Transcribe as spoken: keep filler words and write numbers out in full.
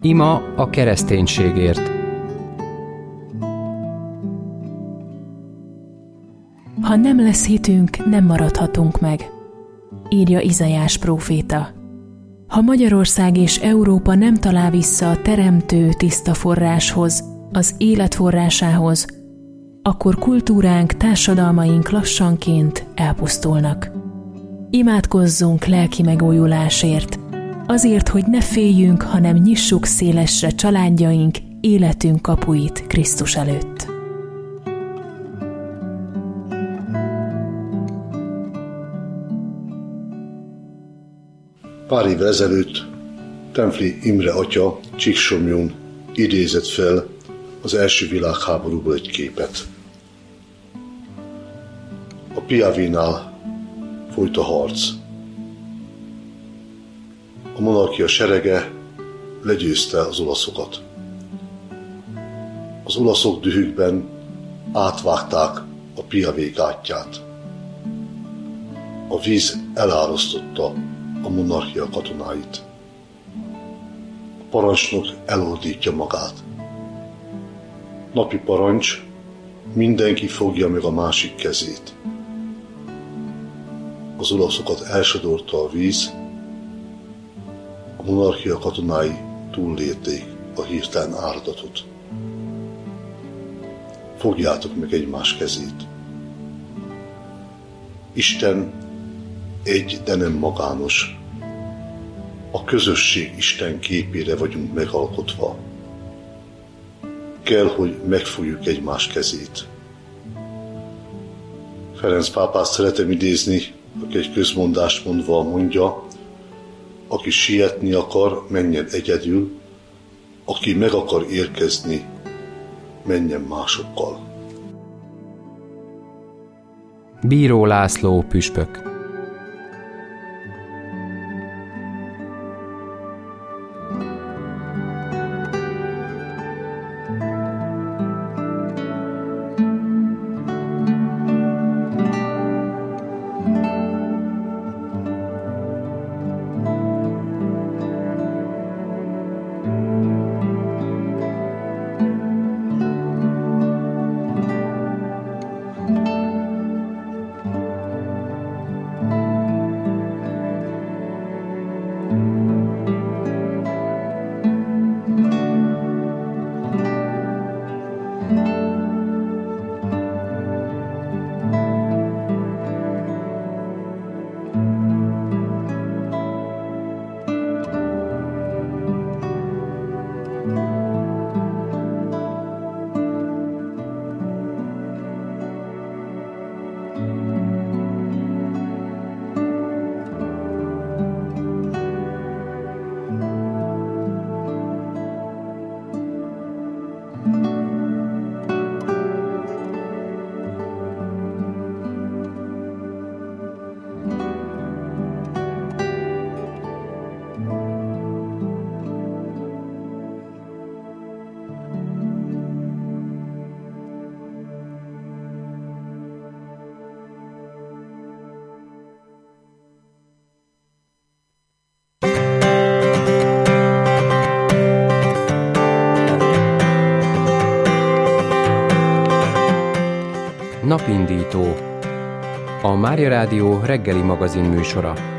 Ima a kereszténységért. Ha nem lesz hitünk, nem maradhatunk meg, írja Izaiás próféta. Ha Magyarország és Európa nem talál vissza a teremtő tiszta forráshoz, az élet forrásához, akkor kultúránk, társadalmaink lassanként elpusztulnak. Imádkozzunk lelki megújulásért, azért, hogy ne féljünk, hanem nyissuk szélesre családjaink, életünk kapuit Krisztus előtt. Pár évvel ezelőtt Templi Imre atya Csíksomlyón idézett fel az első világháborúból egy képet. A Piavénál folyt a harc. A monarchia serege legyőzte az olaszokat. Az olaszok dühükben átvágták a Piavé gátját. A víz elárasztotta a monarchia katonáit. A parancsnok elordítja magát. Napi parancs, mindenki fogja meg a másik kezét. Az olaszokat elsodorta a víz, a monarchia katonái túllélték a hirtelen áradatot. Fogjátok meg egymás kezét. Isten egy, de nem magános. A közösség Isten képére vagyunk megalkotva. Kell, hogy megfogjuk egymás kezét. Ferenc pápát szeretem idézni, aki egy közmondást mondva mondja, aki sietni akar, menjen egyedül, aki meg akar érkezni, menjen másokkal. Bíró László püspök. Napindító. A Mária Rádió reggeli magazin műsora.